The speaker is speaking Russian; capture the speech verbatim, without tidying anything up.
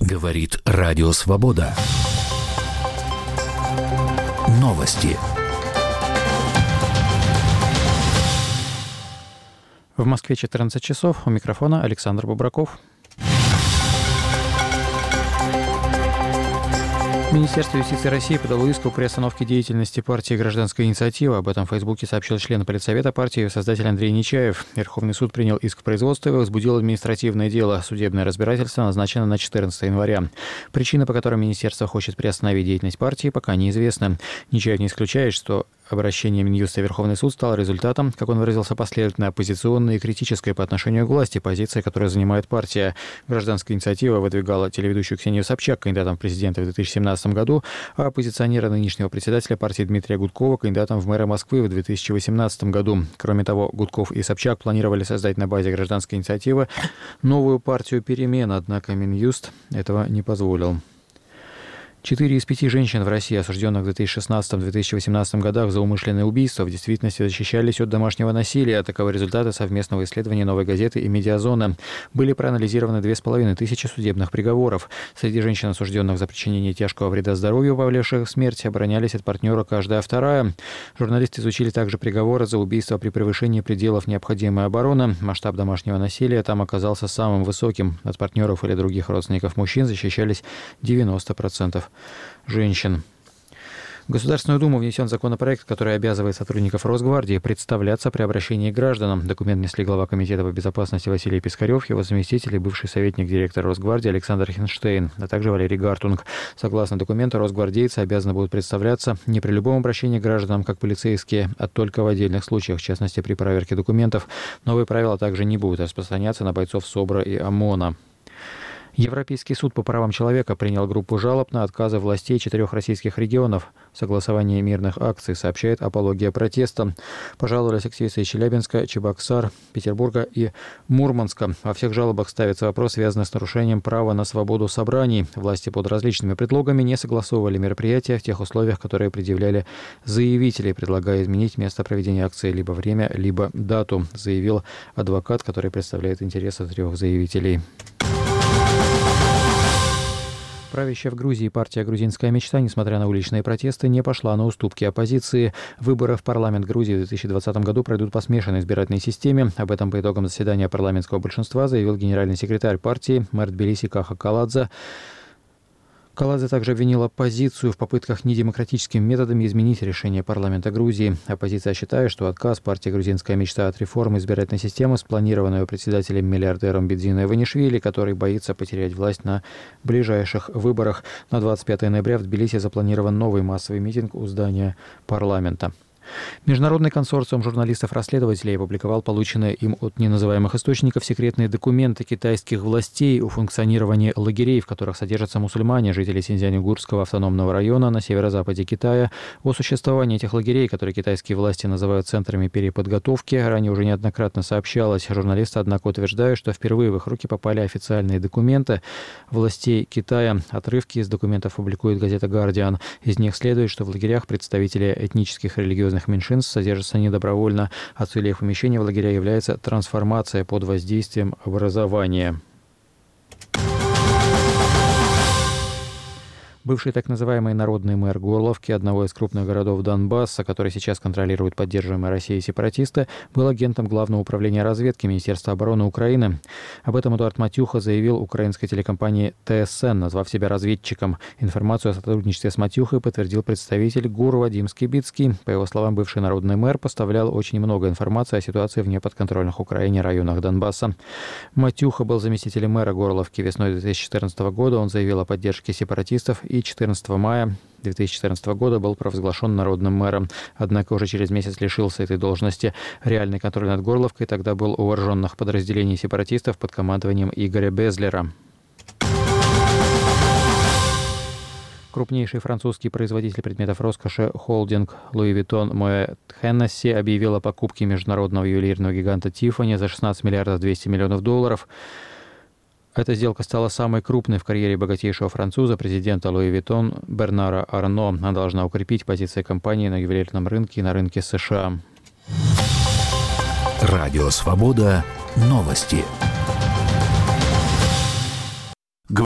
Говорит Радио Свобода. Новости. В Москве четырнадцать часов. У микрофона Александр Бубраков. Министерство юстиции России подало иск о приостановке деятельности партии «Гражданская инициатива». Об этом в Фейсбуке сообщил член Политсовета партии и создатель Андрей Нечаев. Верховный суд принял иск в производство и возбудил административное дело. Судебное разбирательство назначено на четырнадцатое января. Причина, по которой министерство хочет приостановить деятельность партии, пока неизвестна. Нечаев не исключает, что обращение Минюста в Верховный суд стало результатом, как он выразился, последовательно оппозиционной и критической по отношению к власти позиции, которую занимает партия. Гражданская инициатива выдвигала телеведущую Ксению Собчак кандидатом в президенты в две тысячи семнадцатом году, а оппозиционера нынешнего председателя партии Дмитрия Гудкова кандидатом в мэра Москвы в две тысячи восемнадцатом году. Кроме того, Гудков и Собчак планировали создать на базе гражданской инициативы новую партию «Перемен», однако Минюст этого не позволил. Четыре из пяти женщин в России, осужденных в две тысячи шестнадцатом - две тысячи восемнадцатом годах за умышленное убийство, в действительности защищались от домашнего насилия. Таковы результаты совместного исследования «Новой газеты» и «Медиазона». Были проанализированы две с половиной тысячи судебных приговоров. Среди женщин, осужденных за причинение тяжкого вреда здоровью, повлекших смерть, оборонялись от партнера каждая вторая. Журналисты изучили также приговоры за убийство при превышении пределов необходимой обороны. Масштаб домашнего насилия там оказался самым высоким. От партнеров или других родственников мужчин защищались девяносто процентов женщин. В Государственную Думу внесен законопроект, который обязывает сотрудников Росгвардии представляться при обращении к гражданам. Документ внесли глава Комитета по безопасности Василий Пискарев, его заместитель и бывший советник директора Росгвардии Александр Хинштейн, а также Валерий Гартунг. Согласно документу, росгвардейцы обязаны будут представляться не при любом обращении к гражданам, как полицейские, а только в отдельных случаях, в частности при проверке документов. Новые правила также не будут распространяться на бойцов СОБРа и ОМОНа. Европейский суд по правам человека принял группу жалоб на отказы властей четырех российских регионов в согласовании мирных акций, сообщает «Апология протеста». Пожаловались активисты из Челябинска, Чебоксар, Петербурга и Мурманска. Во всех жалобах ставится вопрос, связанный с нарушением права на свободу собраний. Власти под различными предлогами не согласовывали мероприятия в тех условиях, которые предъявляли заявители, предлагая изменить место проведения акции либо время, либо дату, заявил адвокат, который представляет интересы трех заявителей. Правящая в Грузии партия «Грузинская мечта», несмотря на уличные протесты, не пошла на уступки оппозиции. Выборы в парламент Грузии в две тысячи двадцатом году пройдут по смешанной избирательной системе. Об этом по итогам заседания парламентского большинства заявил генеральный секретарь партии мэр Тбилиси Каха Каладзе. Каладзе также обвинил оппозицию в попытках недемократическими методами изменить решение парламента Грузии. Оппозиция считает, что отказ партии «Грузинская мечта» от реформы избирательной системы, спланированного председателем-миллиардером Бидзино Иванишвили, который боится потерять власть на ближайших выборах. На двадцать пятое ноября в Тбилиси запланирован новый массовый митинг у здания парламента. Международный консорциум журналистов-расследователей опубликовал полученные им от неназываемых источников секретные документы китайских властей о функционировании лагерей, в которых содержатся мусульмане, жители Синьцзянь-Уйгурского автономного района на северо-западе Китая. О существовании этих лагерей, которые китайские власти называют центрами переподготовки, ранее уже неоднократно сообщалось. Журналисты, однако, утверждают, что впервые в их руки попали официальные документы властей Китая. Отрывки из документов публикует газета «Гардиан». Из них следует, что в лагерях представители этнических и религиозных меньшинств содержатся недобровольно, а целью их помещения в лагеря является трансформация под воздействием образования. Бывший так называемый народный мэр Горловки, одного из крупных городов Донбасса, который сейчас контролирует поддерживаемые Россией сепаратисты, был агентом Главного управления разведки Министерства обороны Украины. Об этом Эдуард Матюха заявил украинской телекомпании Тэ Эс Эн, назвав себя разведчиком. Информацию о сотрудничестве с Матюхой подтвердил представитель ГУР Вадим Скибицкий. По его словам, бывший народный мэр поставлял очень много информации о ситуации в неподконтрольных Украине районах Донбасса. Матюха был заместителем мэра Горловки весной две тысячи четырнадцатого года. Он заявил о поддержке сепаратистов и четырнадцатого мая две тысячи четырнадцатого года был провозглашен народным мэром. Однако уже через месяц лишился этой должности. Реальный контроль над Горловкой тогда был у вооруженных подразделений сепаратистов под командованием Игоря Безлера. Крупнейший французский производитель предметов роскоши холдинг Луи Виттон Моët Хеннесси объявил о покупке международного ювелирного гиганта Тиффани за шестнадцать миллиардов двести миллионов долларов. Эта сделка стала самой крупной в карьере богатейшего француза, президента Луи Виттон Бернара Арно. Она должна укрепить позиции компании на ювелирном рынке и на рынке США. Радио Свобода. Новости.